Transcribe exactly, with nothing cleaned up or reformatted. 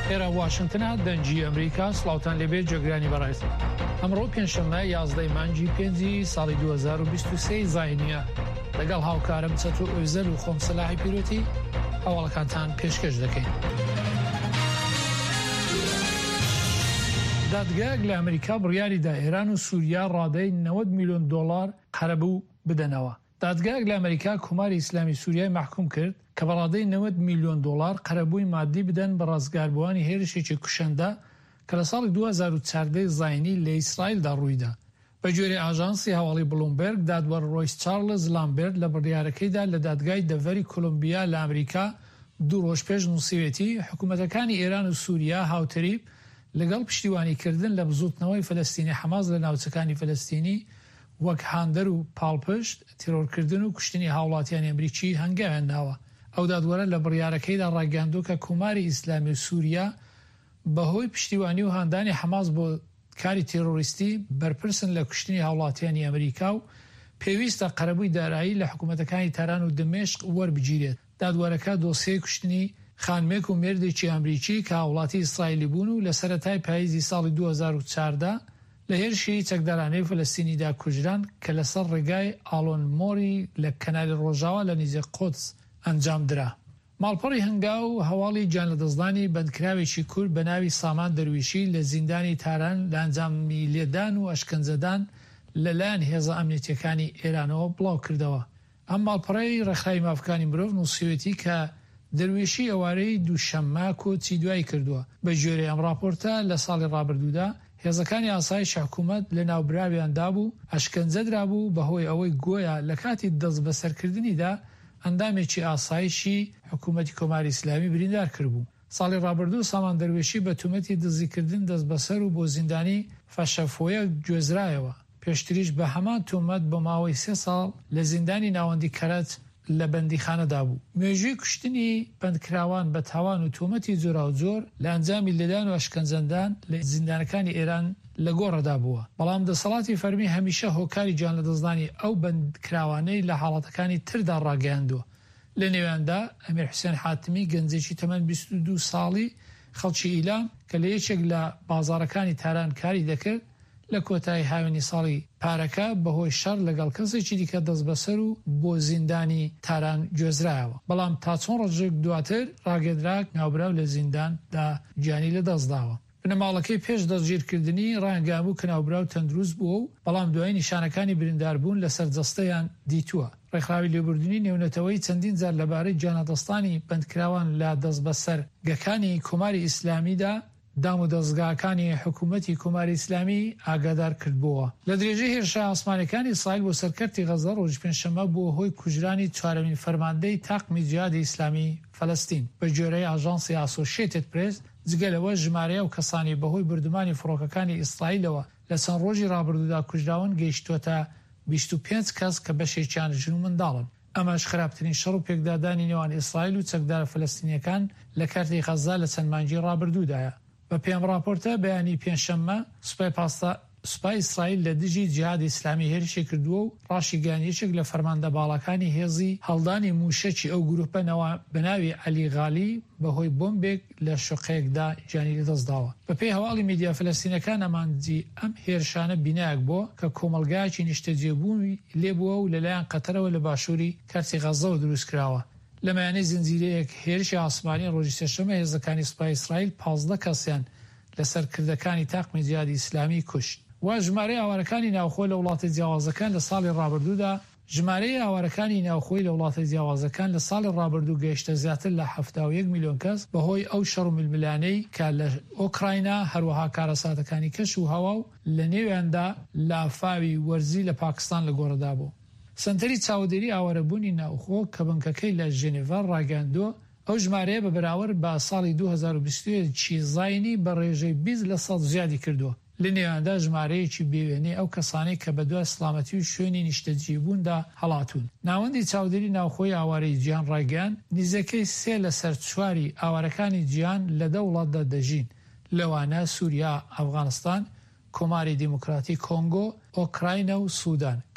ئێرە واشنگتنە دەنگی ئەمریکا سڵاوتان لەبێ جێگرانی بەڕێز. ئەمڕۆ پێنجشەممە یازدەی مانگی پێنجی ساڵی دوو هەزار و بیست و سێ زاینیە لەگەڵ هاوکارم چەتۆ ئۆیزەل و خۆم سەلاحی پیرۆتی هەواڵەکانتان پێشکەش دەکەین. دادگایەک لە ئەمریکا بڕیاریدا ئێران و سووریا ڕادەی نەوەد میلیۆن دۆڵار قەرەبوو بدەنەوە. دادگایەک لە ئەمریکا کۆماری ئیسلامی سووریای محکوم کرد کە بەڕادەی نەوەد میلیۆن دۆڵار قەرەبووی مادی بدەن بە ڕازگاربووانی هێرشێکی کوشەندە کە لە ساڵی دوو هەزار و چواردە زاینی لە ئیسرائیلدا ڕوویدا. بە جۆرەی ئاژانسی هەواڵی بلومبەرگ دادوەر ڕۆیس چارلز لامبێرد لە بڕیارەکەیدا لە دادگای دەڤەری کۆلۆمبیا لە ئەمریکا دوو ڕۆژ پێش نووسیوێتی حکوومەتەکانی ئێران و سووریا هاوتەریب لەگەڵ پشتیوانیکردن لە بزوتنەوەی فەلەستینی حەماس لە ناوچەکانی فەلەستینی وەک هاندەر و پاڵپشت تیرۆرکردن و کوشتنی هاوڵاتیانی ئەمریکی هەنگاویان ناوە. ئەو دادوەرە لە بڕیارەکەیدا ڕاگەاندوو کە کۆماری ئیسلامی سووریا بەهۆی پشتیوانی و هاندانی حەماس بۆ کاری تێرۆریستی بەرپرسن لە کوشتنی هاوڵاتیانی ئەمریکا و پێویستە قەرەبووی دارایی لە حکوومەتەکانی تاران و دمێشق وەربگیرێت. دادوەرەکە دۆسیەی کوشتنی خانمێک و مێردێکی ئەمریکی کە هاوڵاتی ئیسرائیلی بوون و لە سەرەتای پاییزی ساڵی دوو هەزار و چواردە لە هێرشی چەکدارانەی فەلەستینیدا کوژران کە لەسەر ڕێگای ئاڵۆن مۆری لە کەناری ڕۆژاوا لە نزیک قودس ئەنجام درا. ماڵپەڕی هەنگاو و هەواڵی گیان لە دەستدانی بەندکراوێکی کورد بە ناوی سامان دەرویشی لە زیندانی تاران لە ئەنجامی لێدان و ئەشکەنجەدان لەلایەن هێزە ئەمنیەتیەکانی ئێرانەوە بڵاو کردەوە. ئەم ماڵپەڕەی ڕێکخراوی مافەکانی مرۆڤ نووسیوێتی کە دەرویشی ئەوارەی دووشەممە کۆچی دوای کردووە. بە ژێرەی ئەم راپۆرتە لە ساڵی ڕابردوودا هێزەکانی ئاسایش حکوومەت لە ناوبراویاندا بوو ئەشکەنجە درابوو بەهۆی ئەوەی گۆیە لە کاتی دەست بەسەرکردنیدا ئەندامێکی ئاسایشی حکوومەتی کۆماری ئیسلامی بریندار کردبوو. ساڵی ڕابردوو سامان دەروێشی بە تومەتی دزیکردن دەست بەسەر و بۆ زیندانی فەشەفۆیە گوێزرایەوە. پێشتریش بە هەمان تومەت بە ماوەی سێ ساڵ لە زیندانی ناوەندی کەرەج لە بەندیخانەدا بوو. مێژووی کوشتنی بەندکراوان بە تاوان و تومەتی جۆرا و جۆر لە ئەنجامی لێدان و ئەشکەنجەندان لە زیندانەکانی ئێران لە گۆڕەدا بووە. بەڵام دەسەڵاتی فەرمی هەمیشە هۆکاری گیان لە دەستدانی ئەو بەندکراوانەی لە حاڵەتەکانی تردا ڕاگەیاندووە. لە نێواندا ئەمیر حوسێن حاتمی گەنجێکی تەمەن بیست و دوو ساڵی خەڵکی ئیلام کە لە یەکێک لە بازاڕەکانی تاران کاری دەکرد لە کۆتایی هاوێنی ساڵی پارەکە بەهۆی شەڕ لەگەڵ کەسێکی دیکە دەست بەسەر و بۆ زیندانی تاران گوێزرایەوە. بەڵام تا چۆن ڕۆژێک دواتر ڕاگەدراک ناوبراو لە زینداندا گیانی لە دەستداوە. بنەماڵەکەی پێش دەستگیرکردنی ڕایانگاموو کە ناوبراو تەندروست بووە و بەڵام دوای نیشانەکانی برینداربوون لەسەر جەستەیان دیتووە. ڕێکخراوی لێبوردنی نێونەتەوەی چەندین جار لەبارەی گیانەدەستانی بەندکراوان لە دەست بەسەر گەکانی کۆماری ئیسلامیدا دام و دەستگاکانی حکوومەتی کۆماری ئیسلامی ئاگادار کردبووە. لە درێژەی هێرشە ئاسمانەکانی ئیسرائیل بۆ سەرکەرتی غەزە ڕۆژی پێنجشەممە بۆ هۆی کوژرانی چوارەمین فەرماندەی تاقمی جیهادی ئیسلامی فەلەستین. بە جۆرەی ئاژانسی ئاسۆشیێتد پرێس جگەلەوە ژمارەیە و کەسانی بەهۆی بردومانی فڕۆکەکانی ئیسرائیلەوە لە چەند ڕۆژی ڕابردوودا کوژراون گەیشتوۆتە بیست و پێنج کەس کە بەشێکیان ژن و منداڵن. ئەمەش خراپترین شەڕ و پێکدادانی نێوان ئیسرائیل و چەکدارە فەلەستینیەکان لە کارتی غەزە لە چەند مانگی ڕابردوودایە. بە پێم راپۆرتە بەیانی پێنجشەممە سوپای پاستا سوپای ئیسرائیل لە دژی جیهادی ئیسلامی هێرشی کردووە و ڕاشی گیانیەکێک لە فەرماندە باڵەکانی هێزی هەڵدانی موشەکی ئەو گروپەنەوە بەناوی عەلی غالی بەهۆی بۆمبێک لە شوقەیەکدا گیانی لەدەستداوە. بەپێی هەواڵی میدیا فەلەستینەکان ئەمانجی ئەم هێرشانە بینایەک بووە کە کۆمەلگایەکی نیشتەجێبوونی لێبووە و لەلایەن قەتەرەوە لە باشووری کارتی غەزەوە دروست کراوە. لە مایانەی زنجیرەیەک هێرشی ئاسمانی ڕۆژی سێشەممە هێزەکانی سوپای ئیسرائیل پانزدە کەسیان لەسەر کردەکانی تاقمی جیهادی ئیسلامی کوشت. وا ژمارەی ئاوارەکانی ناوخۆی لە وڵاتە جیاوازەکان لە ساڵی ڕابردوودا ژمارەی ئاوارەکانی ناوخۆی لە وڵاتە جیاوازەکان لە ساڵی ڕابردوو گەیشتە زیاتر لە هەفتاد و یەک میلیۆن کەس بەهۆی ئەو شەڕ و ململانەی کە لە ئۆکراینە هەروەها کارەساتەکانی کەش و هەوا و لە نێویاندا لافاوی وەرزی لە پاکستان لە گۆڕەدا بوو. سنتەری چاودێری ئاوارەبوونی ناوخۆ کە بنکەکەی لە ژنێڤا ڕاگەاندووە ئەو ژمارەیە بە بەراورد بە ساڵی دوو هەزار و بیست و یەک چی زاینی بە ڕێژەی بیست لە سەد زیادی کردووە. لە نێواندا ژمارەیەکی بێوێنەی ئەو کەسانەی کە بەدوای سڵامەتی و شوێنی نیشتەجێبووندا هەڵاتون. ناوەندی چاودێری ناوخۆی ئاوارەی جیهان ڕاگەیاند نزیکەی سێ لە سەر چواری ئاوارەکانی جیهان لە دە وڵاتدا دەژین، لەوانە سووریا، ئەفغانستان، کۆماری دیموکراتی کۆنگۆ، ئۆکراینە و سوودان.